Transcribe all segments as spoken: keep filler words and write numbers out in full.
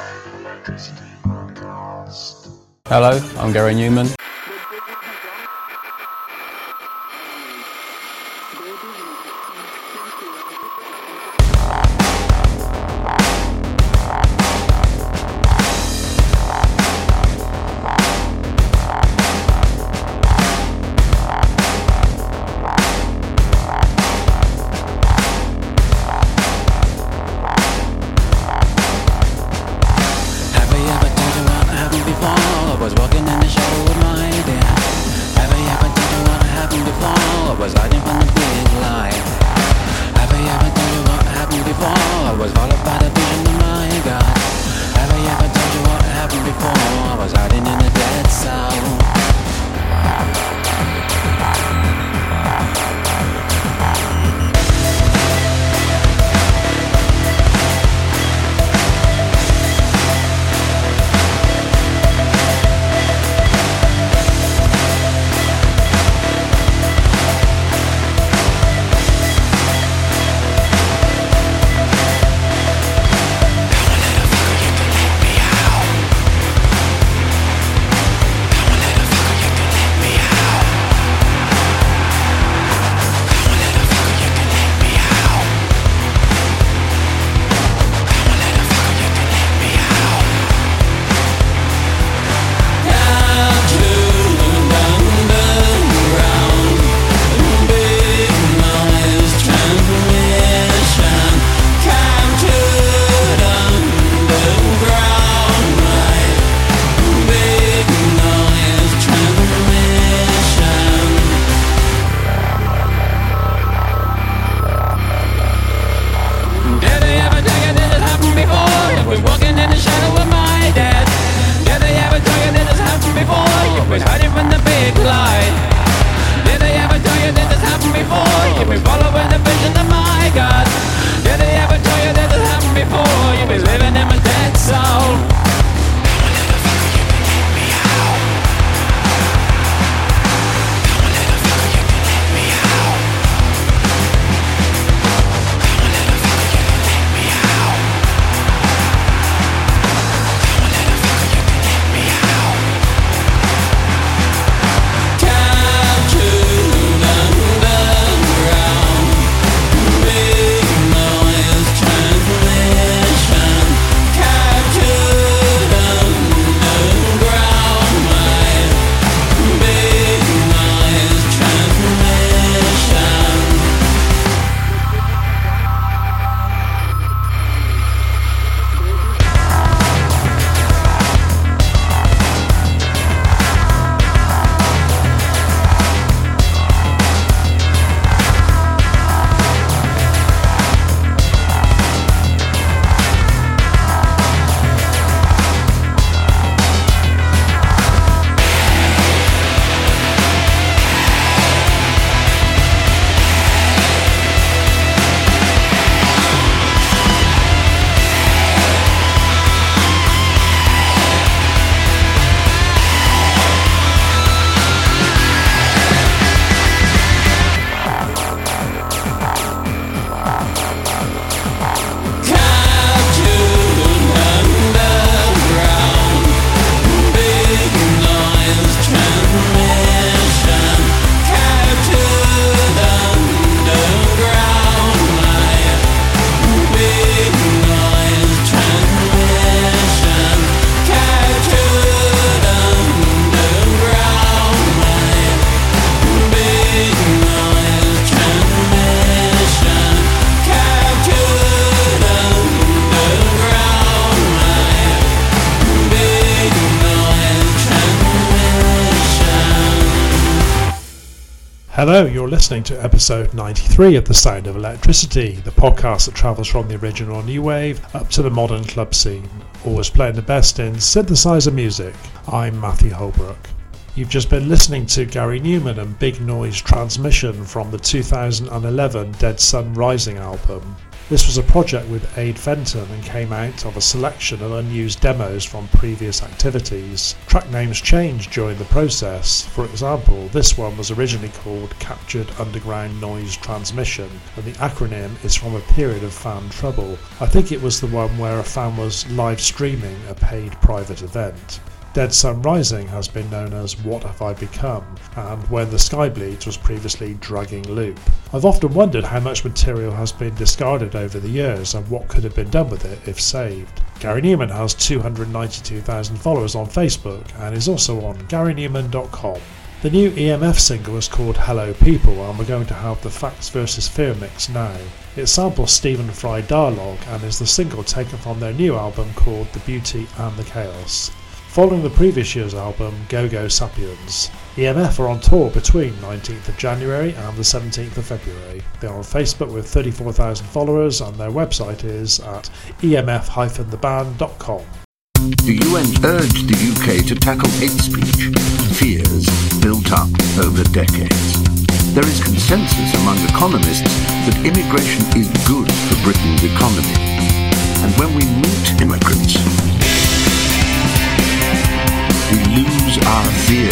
Hello, I'm Gary Newman. Hello, you're listening to episode ninety-three of The Sound of Electricity, the podcast that travels from the original new wave up to the modern club scene, always playing the best in synthesizer music. I'm Matthew Holbrook. You've just been listening to Gary Newman and Big Noise Transmission from the two thousand eleven Dead Sun Rising album. This was a project with Aid Fenton and came out of a selection of unused demos from previous activities. Track names changed during the process. For example, this one was originally called Captured Underground Noise Transmission, and the acronym is from a period of fan trouble. I think it was the one where a fan was live streaming a paid private event. Dead Sun Rising has been known as What Have I Become, and When the Sky Bleeds was previously Dragging Loop. I've often wondered how much material has been discarded over the years and what could have been done with it if saved. Gary Newman has two hundred ninety-two thousand followers on Facebook and is also on gary newman dot com. The new E M F single is called Hello People, and we're going to have the Facts versus Fear mix now. It samples Stephen Fry dialogue and is the single taken from their new album called The Beauty and the Chaos. Following the previous year's album, Go Go Sapiens. E M F are on tour between nineteenth of January and the seventeenth of February. They are on Facebook with thirty-four thousand followers and their website is at e m f dash the band dot com. The U N urged the U K to tackle hate speech, fears built up over decades. There is consensus among economists that immigration is good for Britain's economy. And when we meet immigrants, we lose our fear.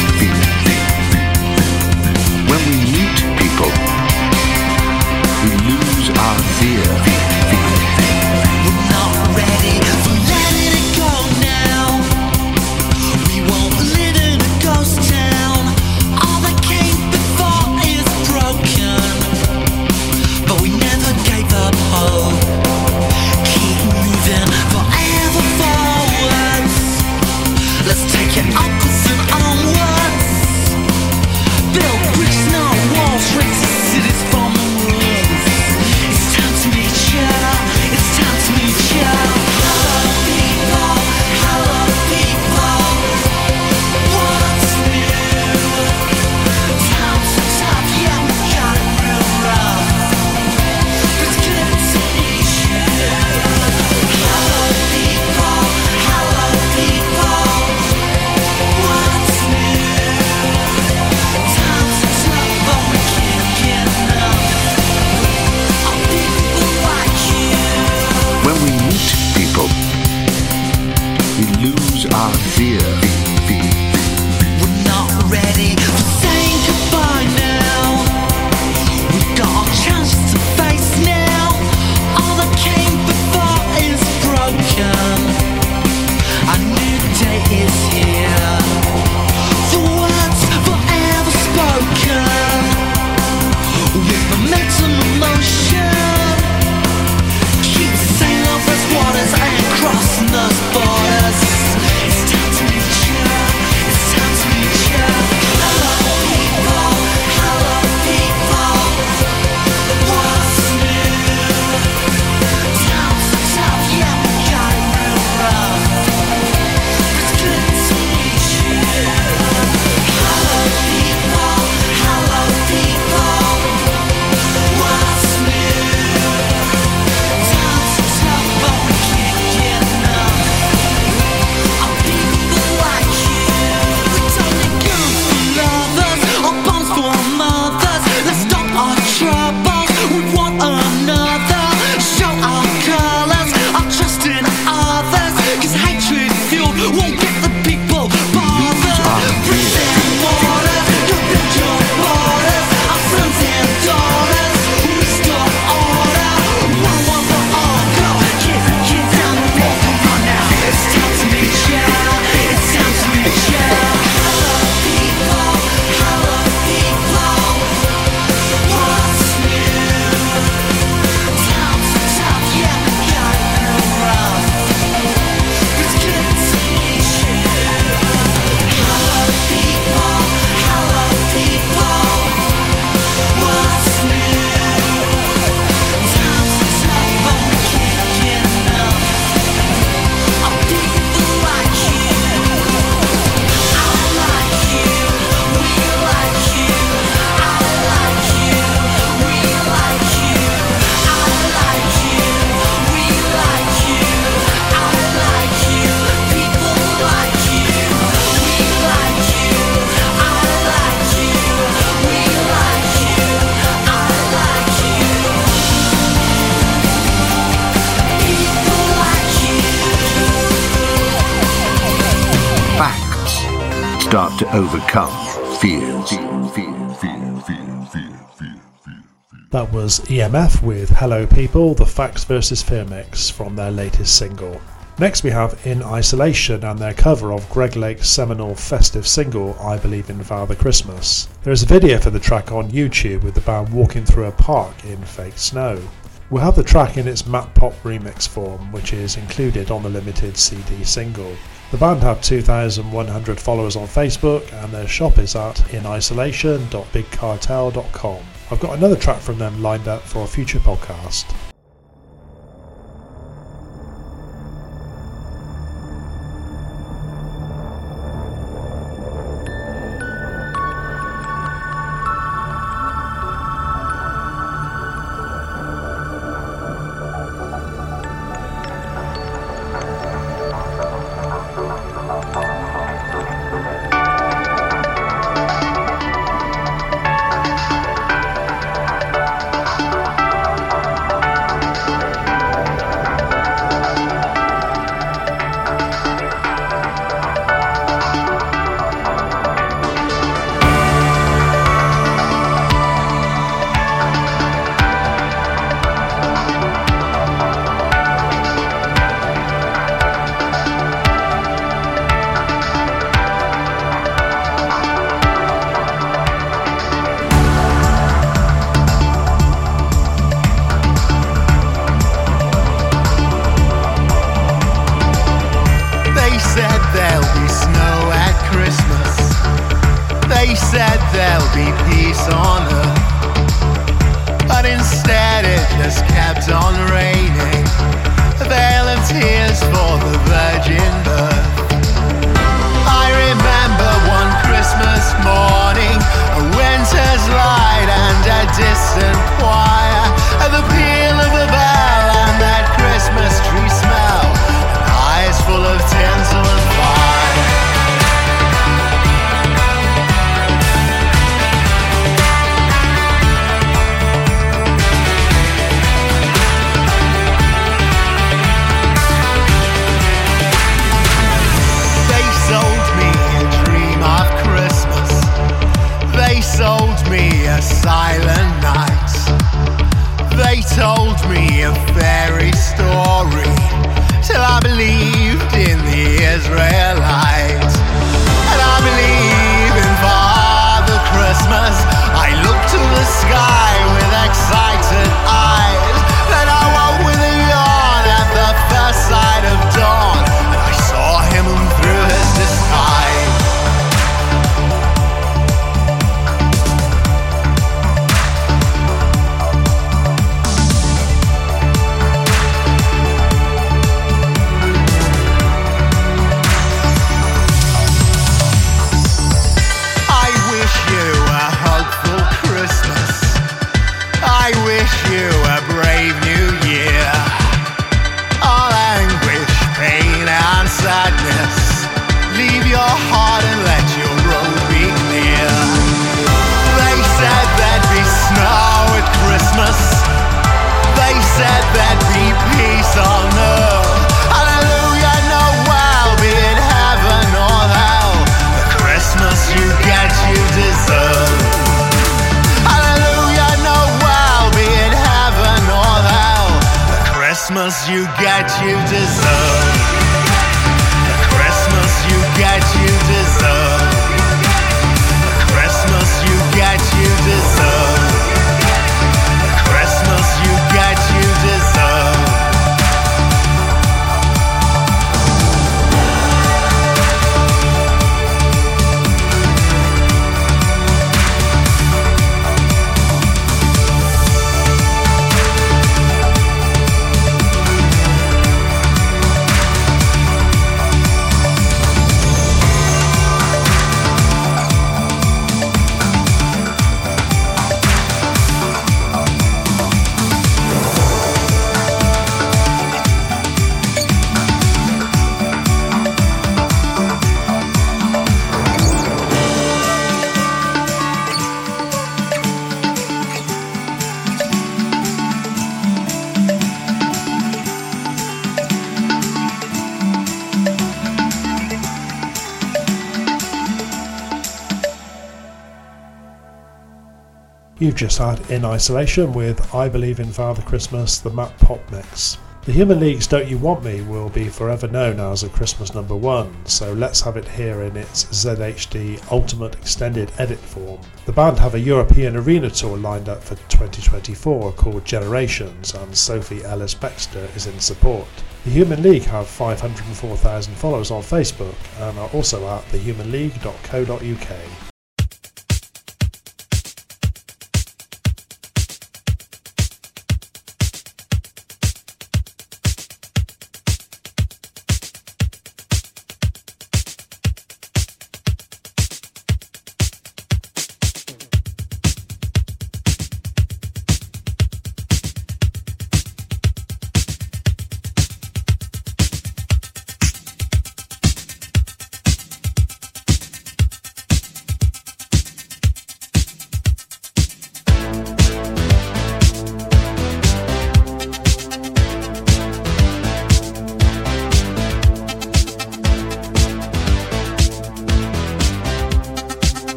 When we meet people, we lose our fear. We're not ready for letting it go now. We won't live in a ghost town. All that came before is broken, but we never gave up hope. Keep moving forever forwards. Let's take it upwards and onwards. Build bridges, not walls. Raise the cities from the ruins. It's time to meet ya. It's time to meet ya. Hello people, hello people. What's new? Times are tough, yeah we got it real rough. It's good to meet you. Hello people, hello people. What's new? Times are tough, but we can't get enough of people like you. When we meet people, we lose our fear. We're not ready for saying goodbye now. We've got our chances to face now. All that came before is broken. A new day is here. The words forever spoken. With momentum and motion. Keep sailing over those waters and crossing those borders. It's time to meet you. start to overcome fears. That was E M F with Hello People, the Facts versus Fear mix from their latest single. Next we have In Isolation and their cover of Greg Lake's seminal festive single I Believe in Father Christmas. There is a video for the track on YouTube with the band walking through a park in fake snow. We'll have the track in its matte pop remix form, which is included on the limited C D single. The band have two thousand one hundred followers on Facebook and their shop is at in isolation dot big cartel dot com. I've got another track from them lined up for a future podcast. You get you deserve. The Christmas you get you deserve. The Christmas you get you deserve. The Christmas you get you deserve. You've just had In Isolation with I Believe in Father Christmas, the Matt Pop mix. The Human League's Don't You Want Me will be forever known as a Christmas number one, so let's have it here in its Z H D Ultimate Extended Edit form. The band have a European arena tour lined up for twenty twenty-four called Generations, and Sophie Ellis-Bextor is in support. The Human League have five hundred four thousand followers on Facebook and are also at the human league dot co dot U K.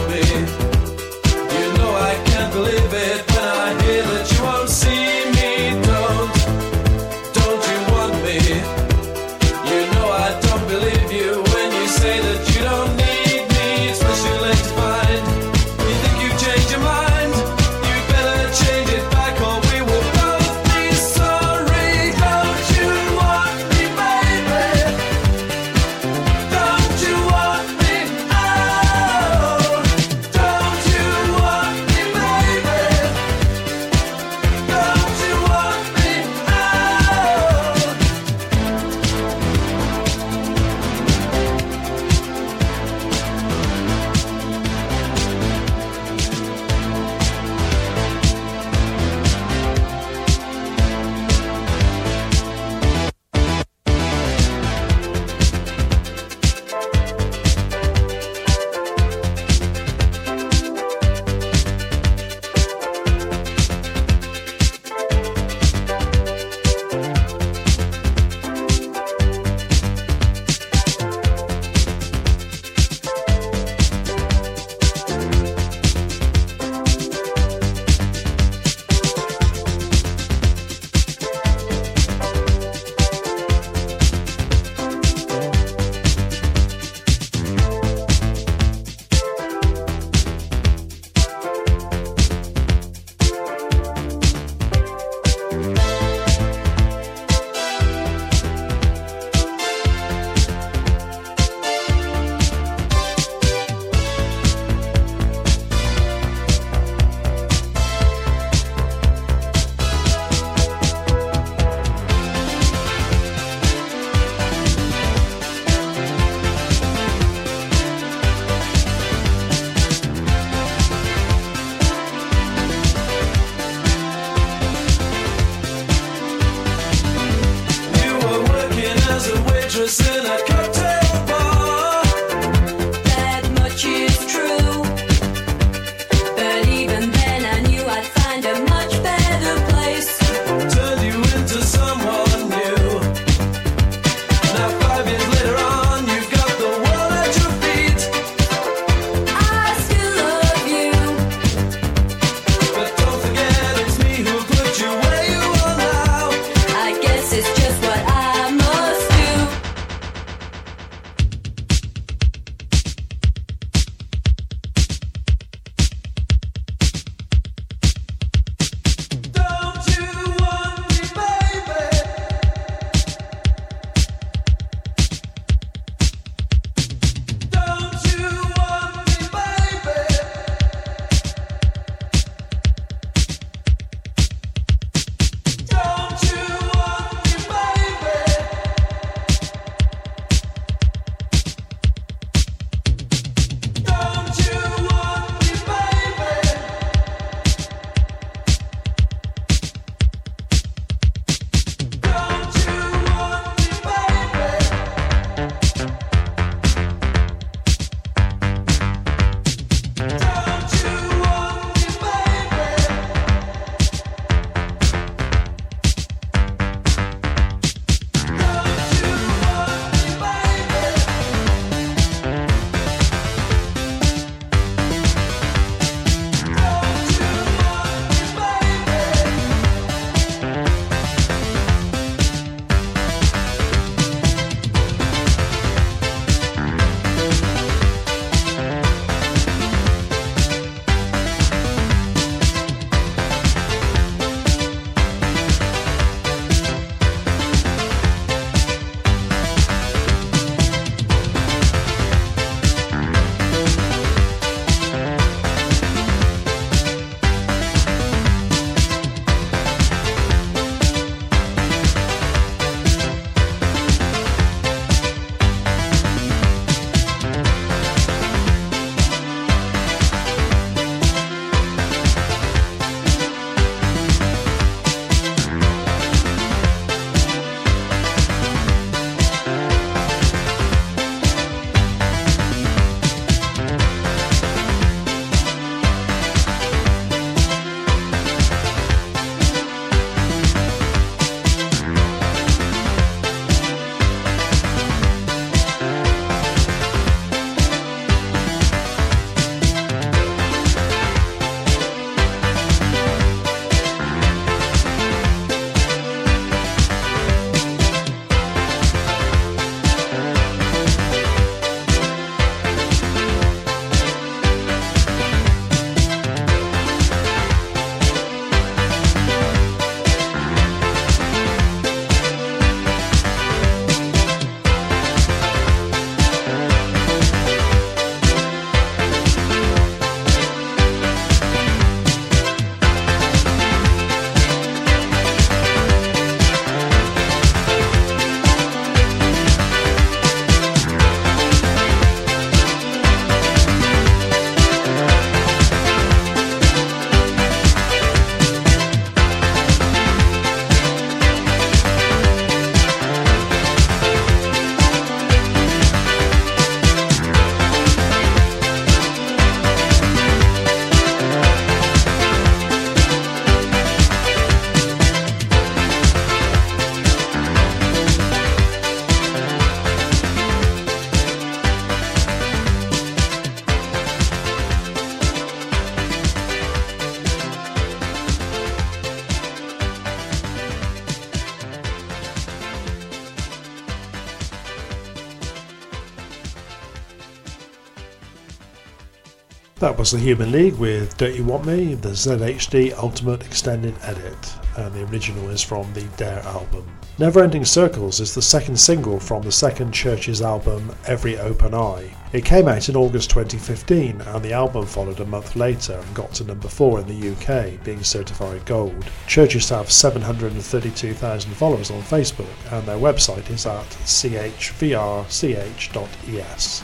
want me. You know I can't believe it when I hear that you won't see me. Don't, don't you want me? You know I don't believe you when you say that you don't need me. It's much too late to find. You think you've changed your mind? You better change it back or we will both be sorry. Don't you want me, baby? Don't you want me? Oh, don't you want me, baby? That was the Human League with Don't You Want Me, the Z H D Ultimate Extended Edit, and the original is from the Dare album. Neverending Circles is the second single from the second Churches album Every Open Eye. It came out in August twenty fifteen, and the album followed a month later and got to number four in the U K, being certified gold. Churches have seven hundred thirty-two thousand followers on Facebook, and their website is at c h v r c h dot e s.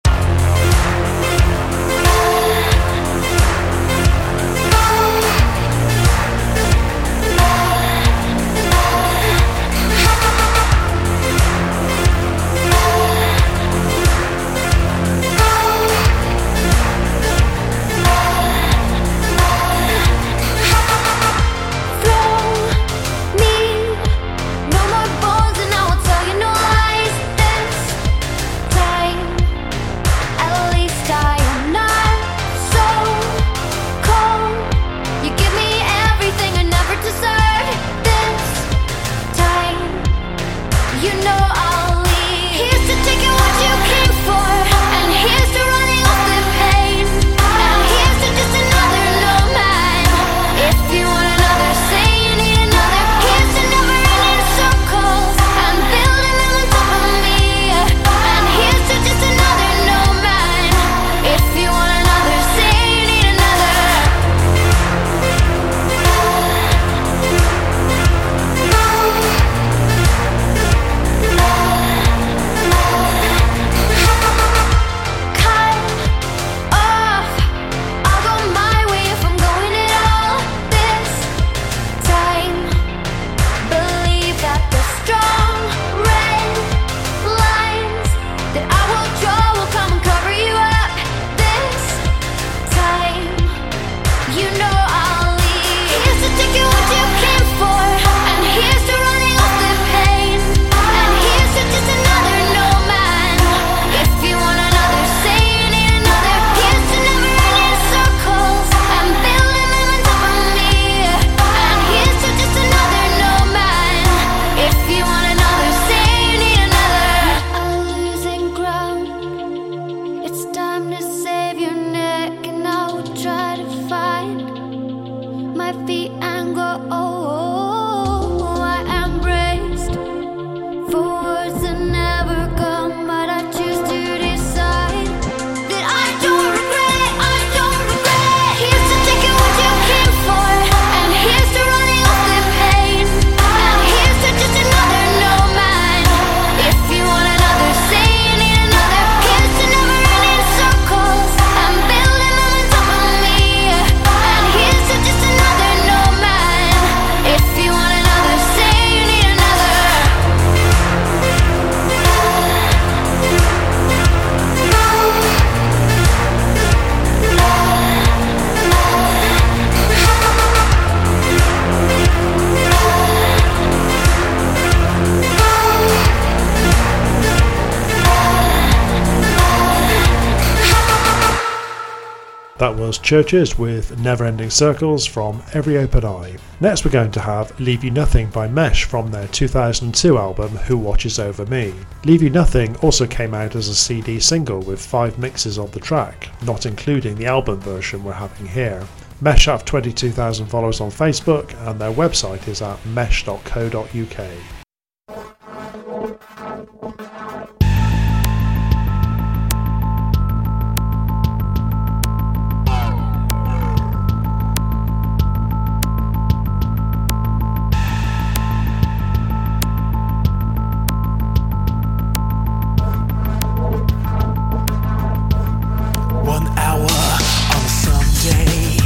That was Churches with Neverending Circles from Every Open Eye. Next we're going to have Leave You Nothing by Mesh from their two thousand two album Who Watches Over Me. Leave You Nothing also came out as a C D single with five mixes of the track, not including the album version we're having here. Mesh have twenty-two thousand followers on Facebook and their website is at mesh dot co dot u k.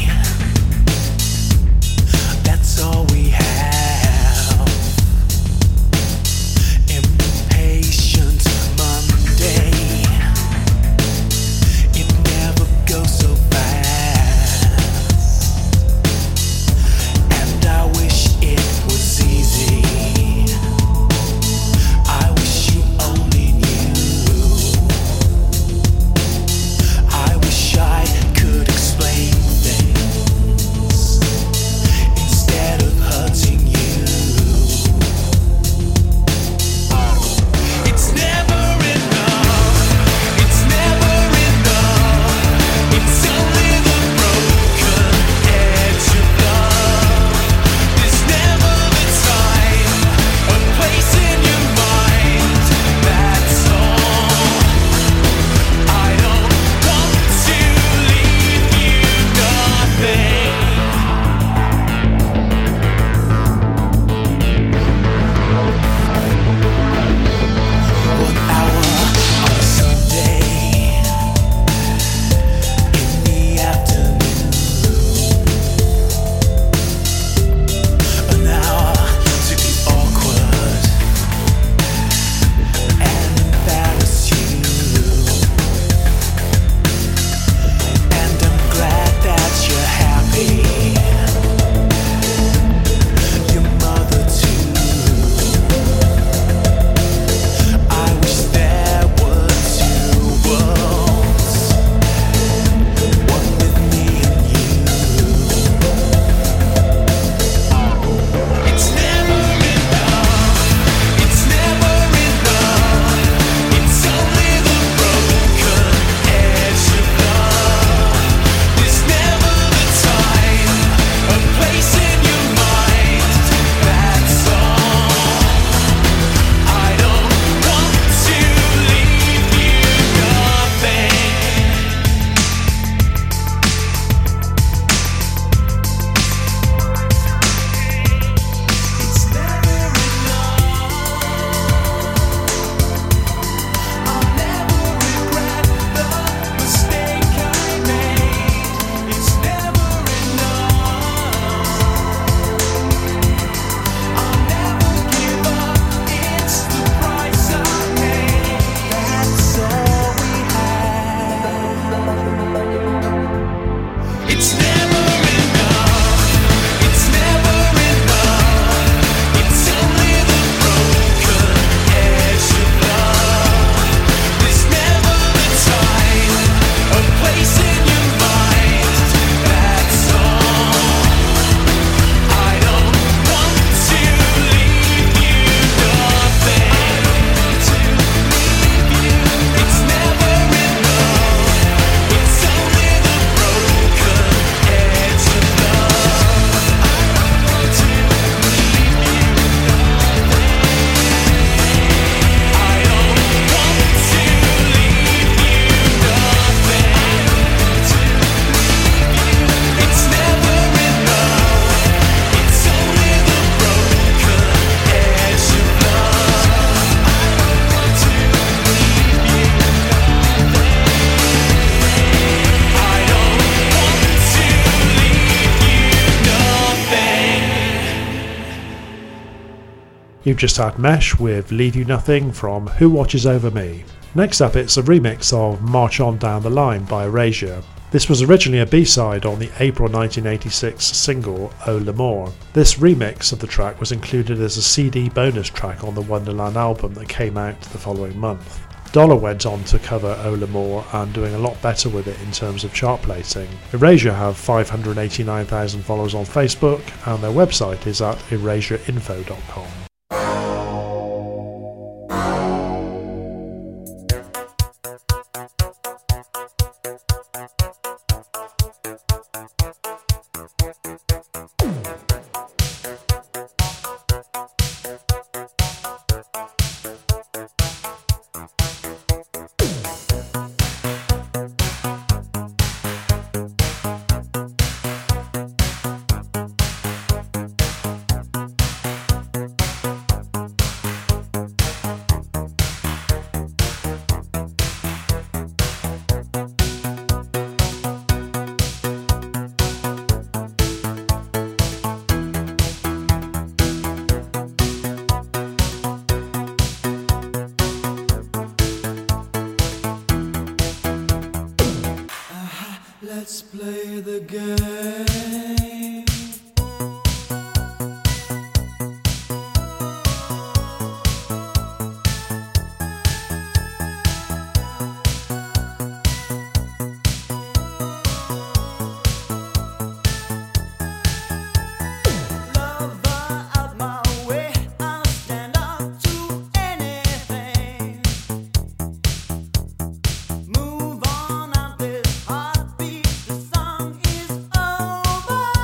That's all we have. You've just had Mesh with Leave You Nothing from Who Watches Over Me. Next up, it's a remix of March On Down the Line by Erasure. This was originally a B-side on the April nineteen eighty-six single Oh L'Amour. This remix of the track was included as a C D bonus track on the Wonderland album that came out the following month. Dollar went on to cover Oh L'Amour and doing a lot better with it in terms of chart placing. Erasure have five hundred eighty-nine thousand followers on Facebook and their website is at erasure info dot com. Let's play the game. Lover of my way, I'll stand up to anything. Move on out this heartbeat, the song is over.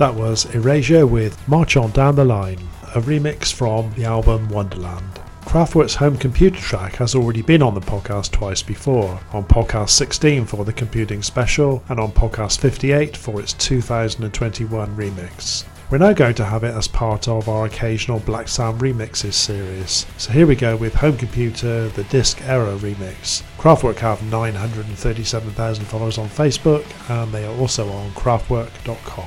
That was Erasure with March On Down the Line, a remix from the album Wonderland. Kraftwerk's Home Computer track has already been on the podcast twice before, on podcast sixteen for the Computing Special and on podcast fifty-eight for its two thousand twenty-one remix. We're now going to have it as part of our occasional Black Sound Remixes series. So here we go with Home Computer, the Disc Era remix. Kraftwerk have nine hundred thirty-seven thousand followers on Facebook, and they are also on kraftwerk dot com.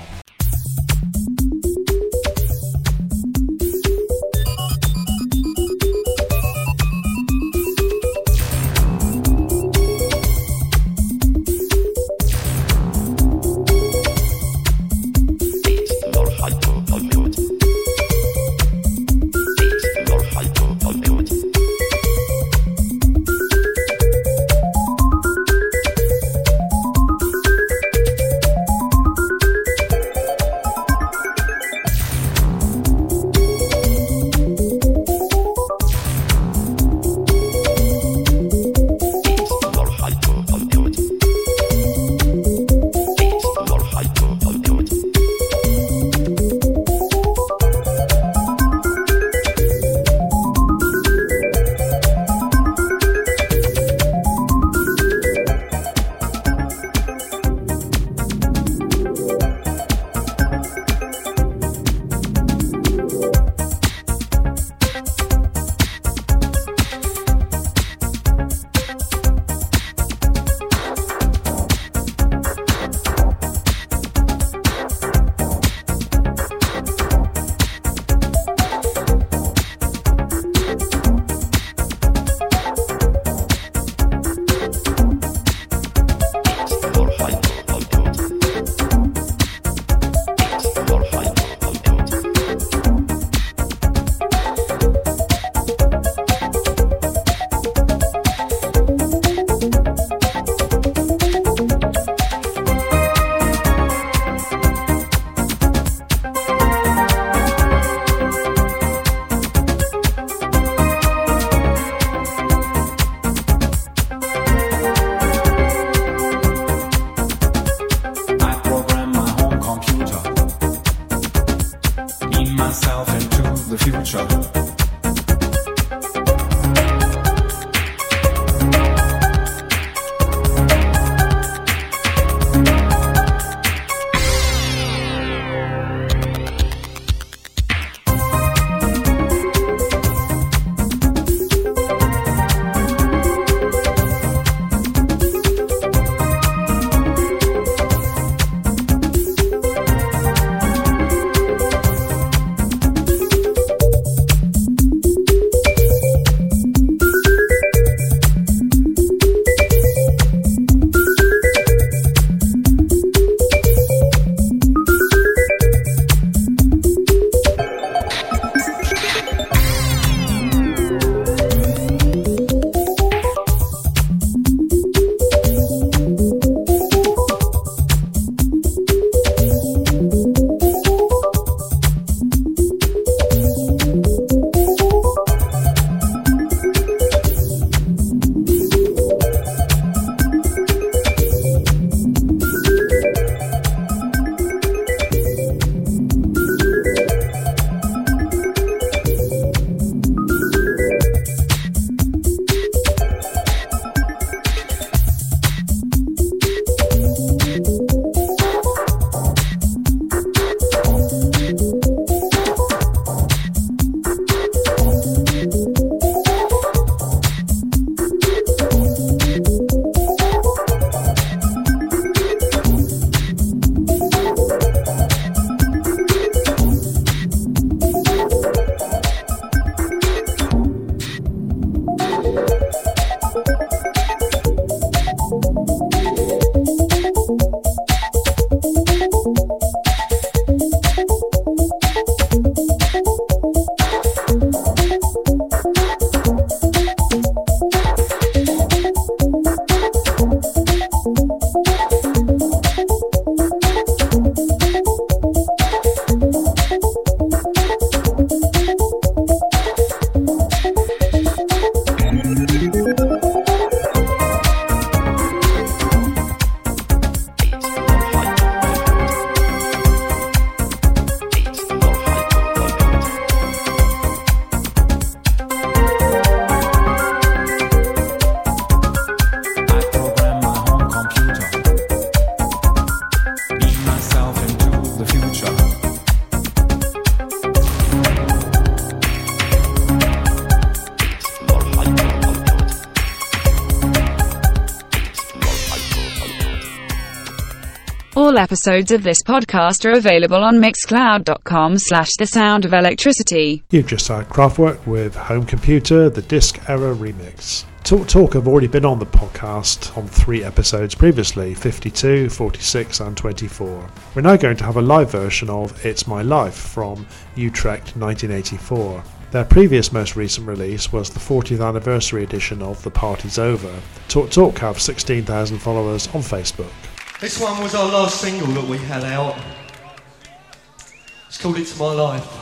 All episodes of this podcast are available on mixcloud.com slash the sound of electricity. You've just heard Kraftwerk with Home Computer, the Disc Era remix. Talk Talk have already been on the podcast on three episodes previously, fifty-two, forty-six and twenty-four. We're now going to have a live version of It's My Life from Utrecht nineteen eighty-four. Their previous most recent release was the fortieth anniversary edition of The Party's Over. Talk Talk have sixteen thousand followers on Facebook. This one was our last single that we had out. It's called It's My Life.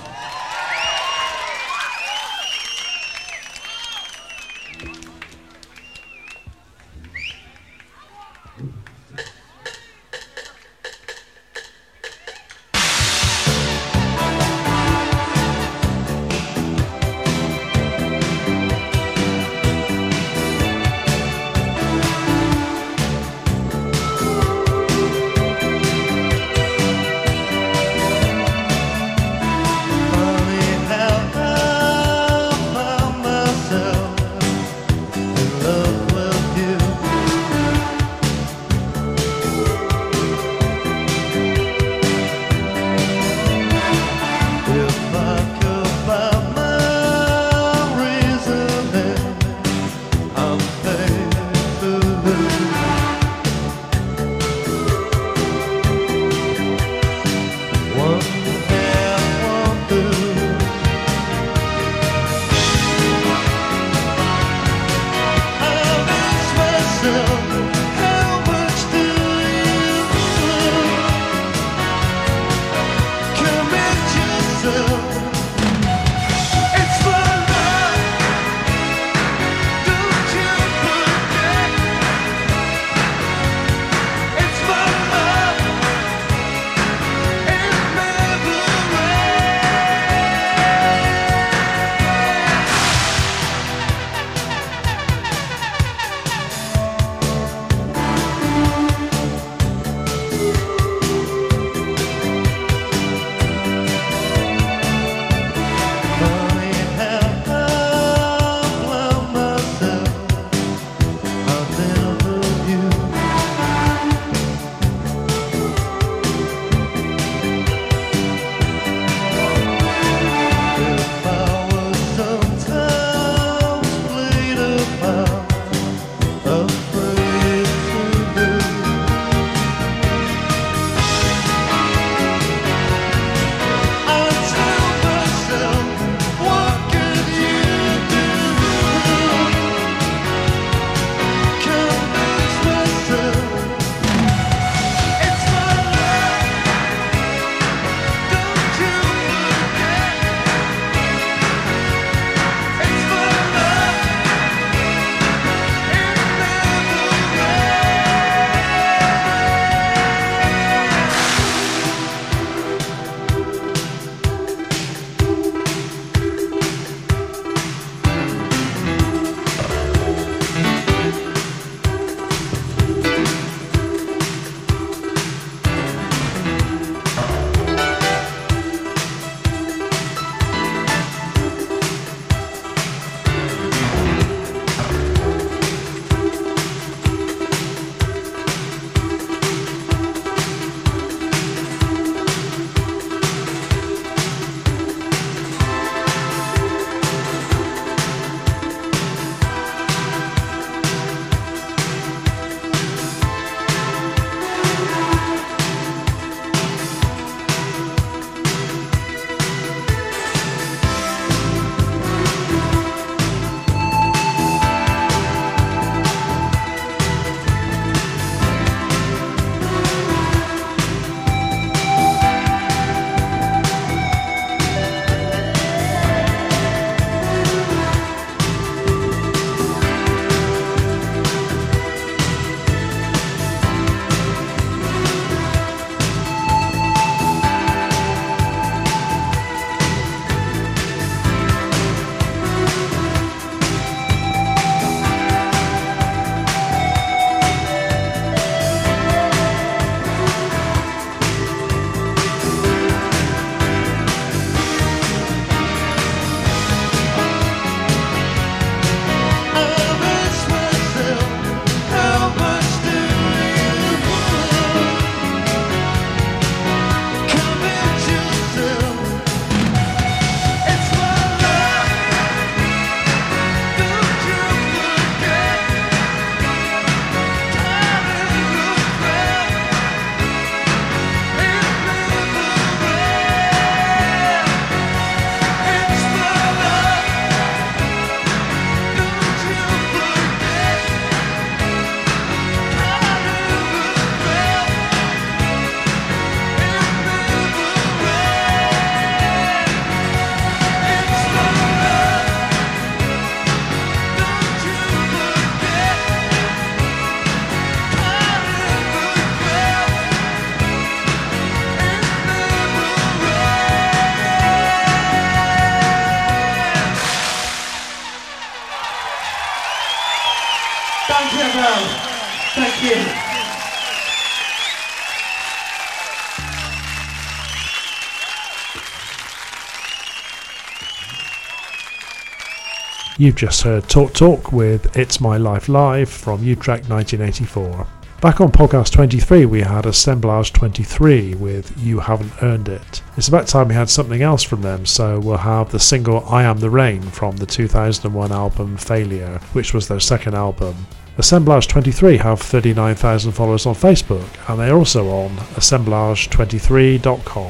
You've just heard Talk Talk with It's My Life Live from Utrecht nineteen eighty-four. Back on podcast twenty-three we had Assemblage twenty-three with You Haven't Earned It. It's about time we had something else from them, so we'll have the single I Am the Rain from the two thousand one album Failure, which was their second album. Assemblage twenty-three have thirty-nine thousand followers on Facebook, and they're also on assemblage twenty-three dot com.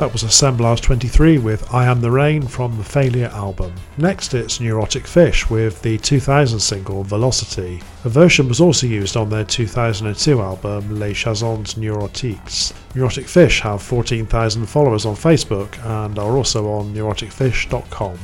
up was Assemblage twenty-three with I Am the Rain from the Failure album. Next it's Neurotic Fish with the two thousand single Velocity. A version was also used on their two thousand two album Les Chansons Neurotiques. Neurotic Fish have fourteen thousand followers on Facebook and are also on neurotic fish dot com.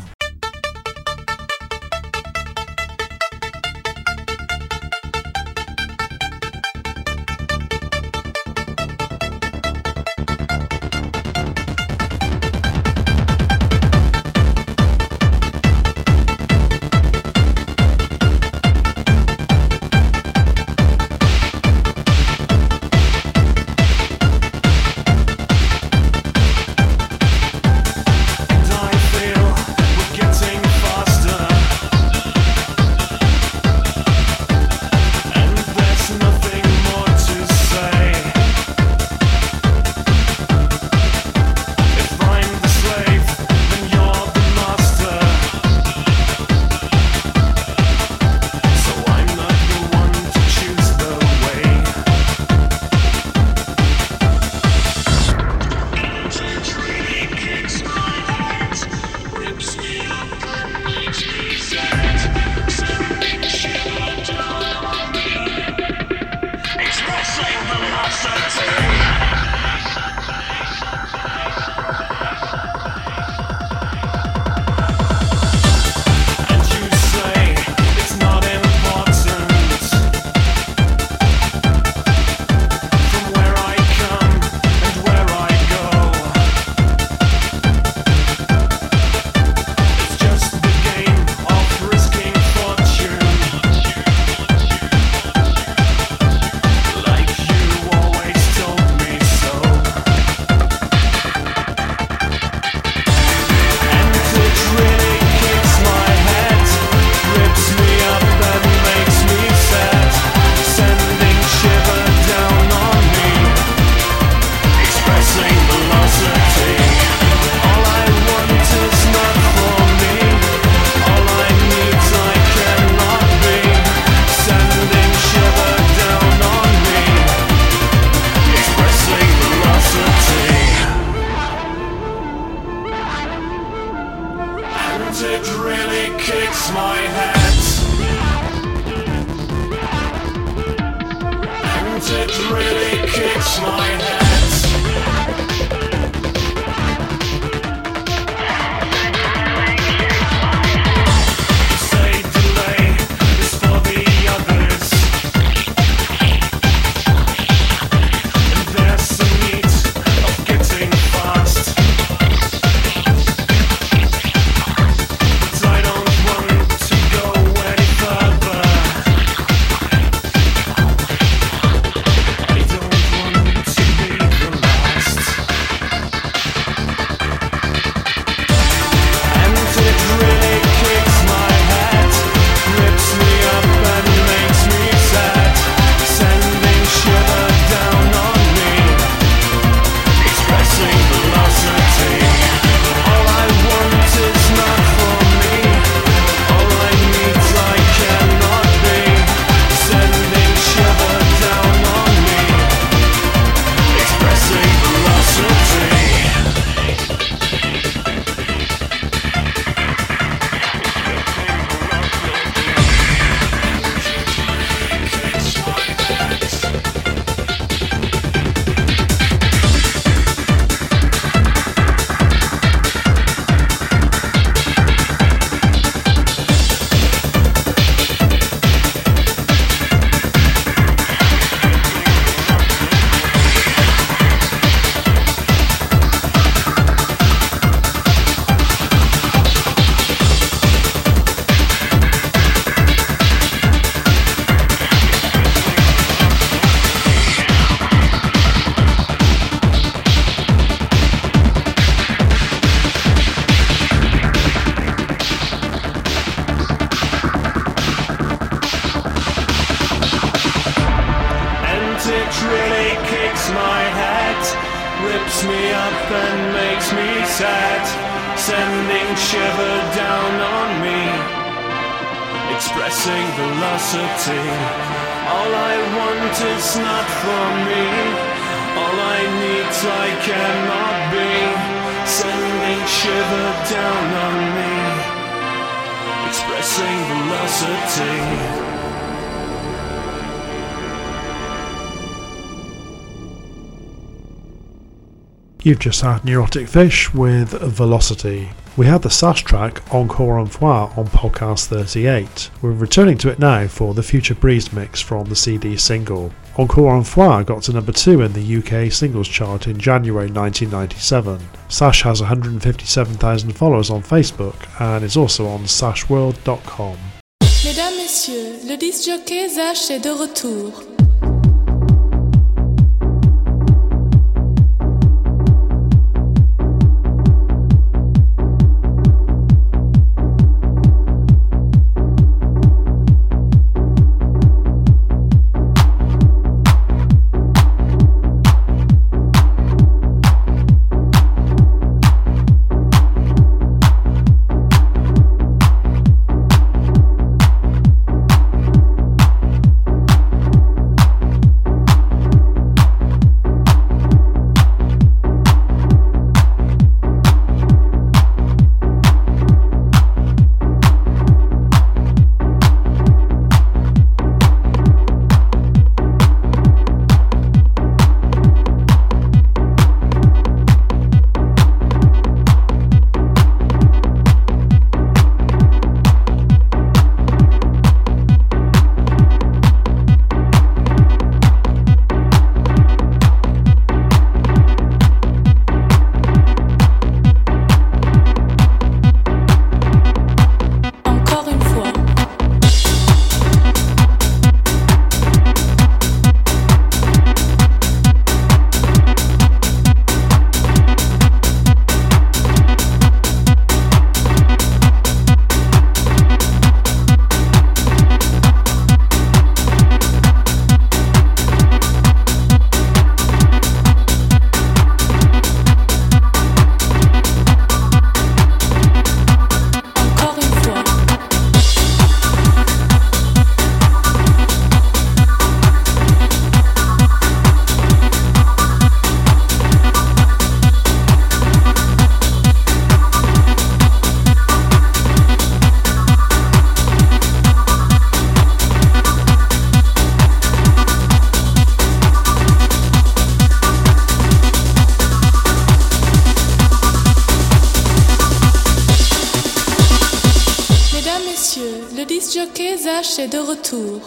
All I want is not for me. All I need I cannot be, sending shiver down on me, expressing velocity. You've just had Neurotic Fish with Velocity. We had the Sash track Encore Un Fois on podcast thirty-eight. We're returning to it now for the Future Breeze mix from the C D single. Encore Un Fois got to number two in the U K singles chart in January nineteen ninety-seven. Sash has one hundred fifty-seven thousand followers on Facebook and is also on sash world dot com. Mesdames, Messieurs, le disc jockey Sash est de retour. Sash est de retour.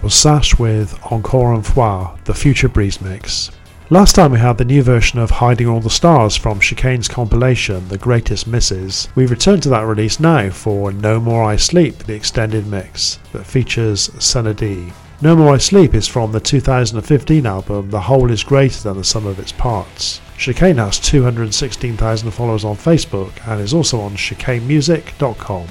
was Sash with Encore une fois, the Future Breeze mix. Last time we had the new version of Hiding All the Stars from Chicane's compilation, The Greatest Misses. We return to that release now for No More I Sleep, the extended mix that features Senadi. No More I Sleep is from the two thousand fifteen album The Whole is Greater Than the Sum of Its Parts. Chicane has two hundred sixteen thousand followers on Facebook and is also on chicane music dot com.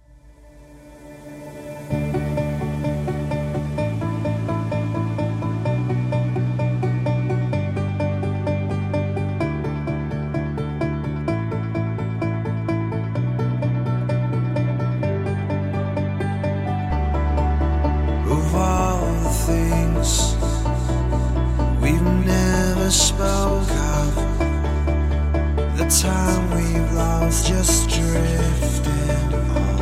Of all the things we've never spoke of, the time we've lost just drifted on.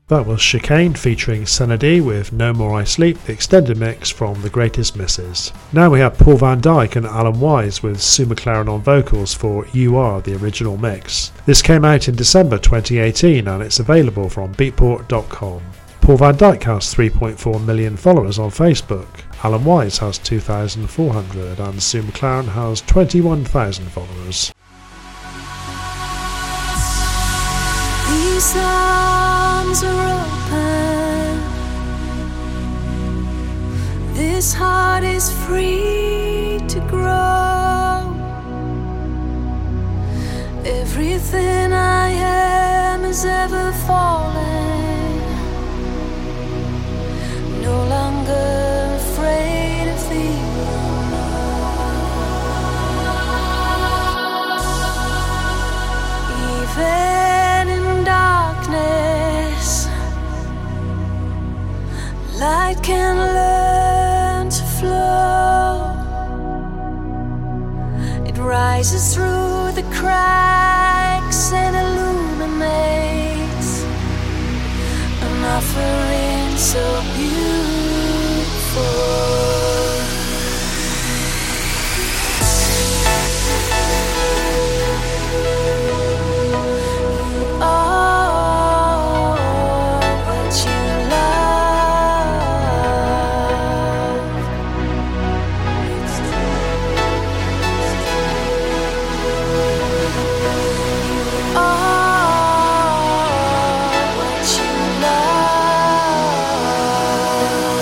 That was Chicane featuring Senadi with No More I Sleep, the extended mix from The Greatest Misses. Now we have Paul van Dyk and Alan Wise with Sue McLaren on vocals for You Are, the original mix. This came out in December twenty eighteen and it's available from beatport dot com. Paul van Dyk has three point four million followers on Facebook, Alan Wise has two thousand four hundred and Sue McLaren has twenty-one thousand followers. These arms are open. This heart is free to grow. Everything I am is ever falling. No longer afraid of the unknown. Even in darkness, light can learn to flow. It rises through the cracks and illuminates an offering so beautiful. What you love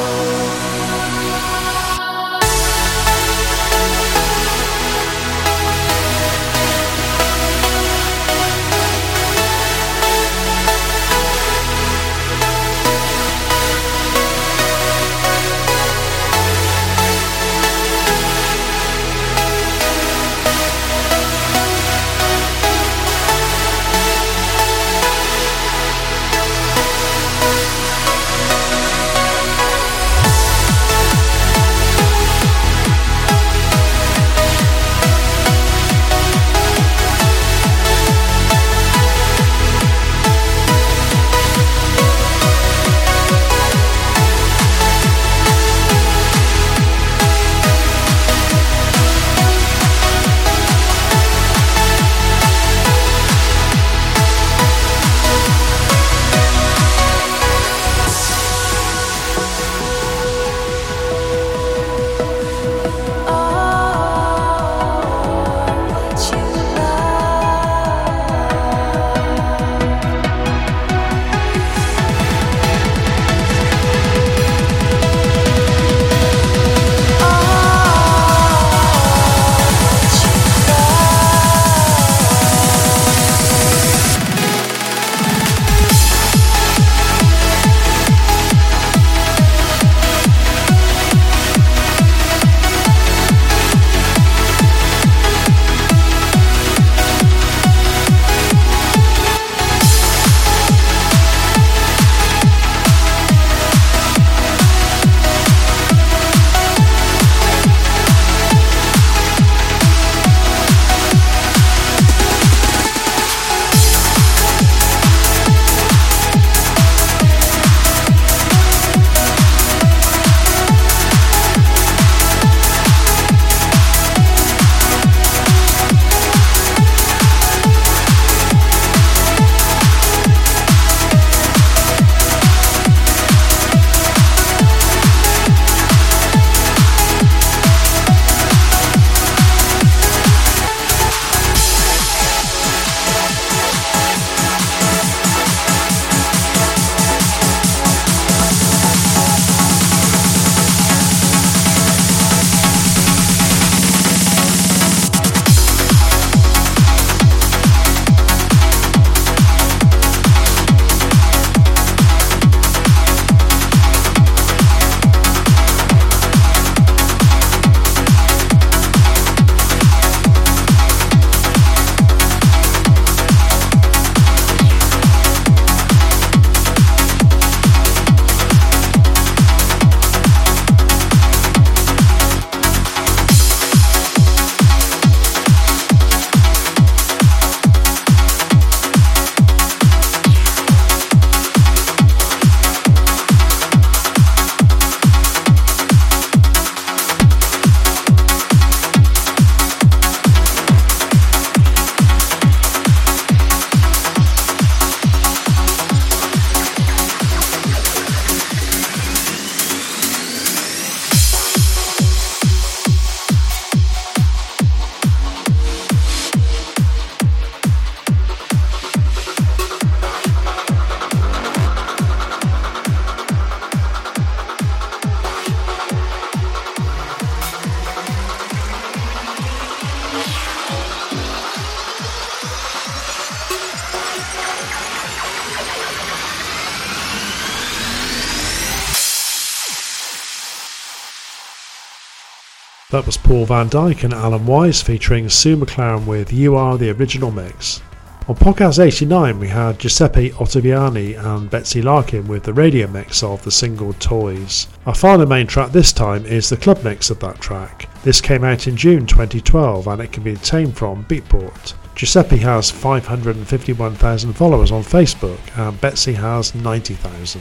That was Paul Van Dyke and Alan Wise featuring Sue McLaren with You Are the Original Mix. On podcast eighty-nine we had Giuseppe Ottaviani and Betsy Larkin with the radio mix of the single Toys. Our final main track this time is the club mix of that track. This came out in June twenty twelve and it can be obtained from Beatport. Giuseppe has five hundred fifty-one thousand followers on Facebook and Betsy has ninety thousand.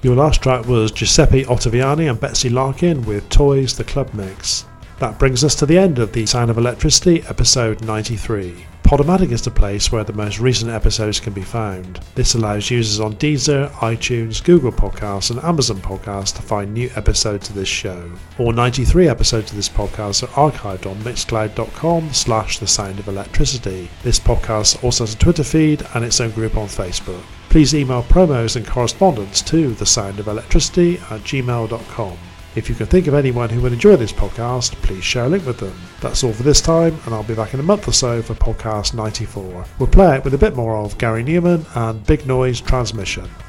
Your last track was Giuseppe Ottaviani and Betsy Larkin with Toys, the Club Mix. That brings us to the end of the Sound of Electricity, episode ninety-three. Podomatic is the place where the most recent episodes can be found. This allows users on Deezer, iTunes, Google Podcasts and Amazon Podcasts to find new episodes of this show. All ninety-three episodes of this podcast are archived on mixcloud.com slash the sound of electricity. This podcast also has a Twitter feed and its own group on Facebook. Please email promos and correspondence to thesoundofelectricity at gmail dot com. If you can think of anyone who would enjoy this podcast, please share a link with them. That's all for this time, and I'll be back in a month or so for podcast ninety-four. We'll play it with a bit more of Gary Newman and Big Noise Transmission.